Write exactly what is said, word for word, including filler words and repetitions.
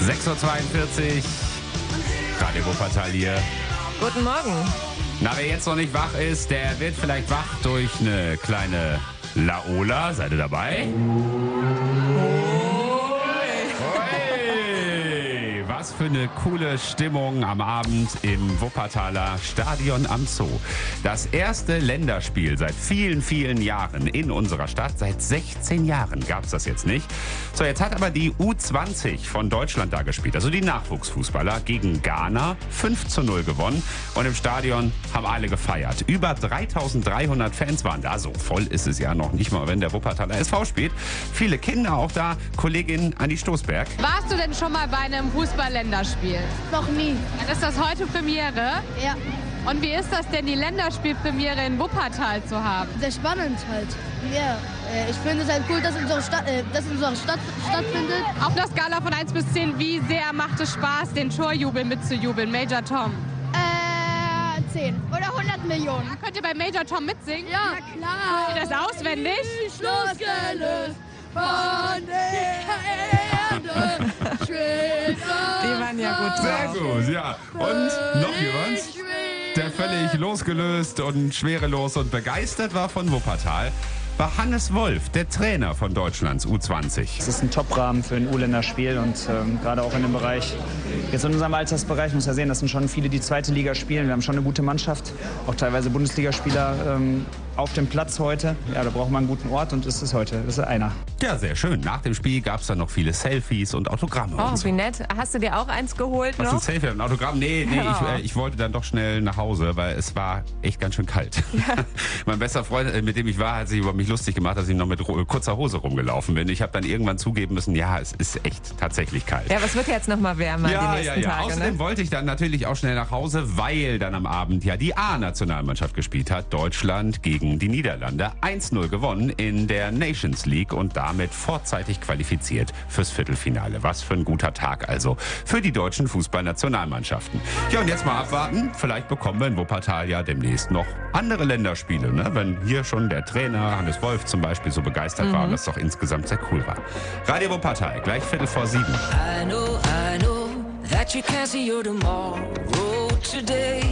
sechs Uhr zweiundvierzig, Radio Wuppertal hier. Guten Morgen. Na, wer jetzt noch nicht wach ist, der wird vielleicht wach durch eine kleine Laola. Seid ihr dabei? Was für eine coole Stimmung am Abend im Wuppertaler Stadion am Zoo. Das erste Länderspiel seit vielen, vielen Jahren in unserer Stadt. Seit sechzehn Jahren gab es das jetzt nicht. So, jetzt hat aber die U zwanzig von Deutschland da gespielt. Also die Nachwuchsfußballer gegen Ghana. fünf zu null gewonnen. Und im Stadion haben alle gefeiert. Über dreitausenddreihundert Fans waren da. So voll ist es ja noch nicht mal, wenn der Wuppertaler S V spielt. Viele Kinder auch da. Kollegin Anni Stoßberg. Warst du denn schon mal bei einem Fußball-Länderspiel? Noch nie. Dann ist das heute Premiere. Ja, Und wie ist das denn, die Länderspielpremiere in Wuppertal zu haben? sehr spannend halt. Ja, äh, ich finde es halt cool, dass unsere Stadt, äh, dass unsere Stadt stattfindet. Auf einer Skala von eins bis zehn, wie sehr macht es Spaß, den Torjubel mitzujubeln? Major Tom. Äh, zehn oder hundert Millionen. Könnt ihr bei Major Tom mitsingen? Ja, klar. Könnt ihr das auswendig? Losgelöst von der Erde, schwebt Die waren ja gut Sehr drauf. gut, ja. Und noch jemand, der völlig losgelöst und schwerelos und begeistert war von Wuppertal, war Hannes Wolf, der Trainer von Deutschlands U zwanzig. Es ist ein Top-Rahmen für ein U-Länderspiel und ähm, gerade auch in dem Bereich, jetzt in unserem Altersbereich, muss ja sehen, das sind schon viele, die zweite Liga spielen. Wir haben schon eine gute Mannschaft, auch teilweise Bundesligaspieler ähm, auf dem Platz heute. Ja, da braucht man einen guten Ort und das ist heute, das ist einer. Ja, sehr schön. Nach dem Spiel gab es dann noch viele Selfies und Autogramme. Oh, und so. wie nett. Hast du dir auch eins geholt Was, ein noch? Selfie, ein Autogramm? Nee, nee, Ja. ich, äh, ich wollte dann doch schnell nach Hause, weil es war echt ganz schön kalt. Mein bester Freund, äh, mit dem ich war, hat sich über mich lustig gemacht, dass ich noch mit ro- kurzer Hose rumgelaufen bin. Ich habe dann irgendwann zugeben müssen, ja, es ist echt tatsächlich kalt. Ja, aber es wird ja jetzt noch mal wärmer Ja, die ja, nächsten ja. Tage. Außerdem Ne? wollte ich dann natürlich auch schnell nach Hause, weil dann am Abend ja die A-Nationalmannschaft gespielt hat. Deutschland gegen die Niederlande. eins zu null gewonnen in der Nations League und damit vorzeitig qualifiziert fürs Viertelfinale. Was für ein guter Tag also für die deutschen Fußballnationalmannschaften. Ja, und jetzt mal abwarten. Vielleicht bekommen wir in Wuppertal ja demnächst noch andere Länderspiele. Ne? Wenn hier schon der Trainer Hannes Wolf zum Beispiel so begeistert war und das doch insgesamt sehr cool war. Radio Wuppertal, gleich Viertel vor sieben. I know, I know that you can't see your tomorrow today.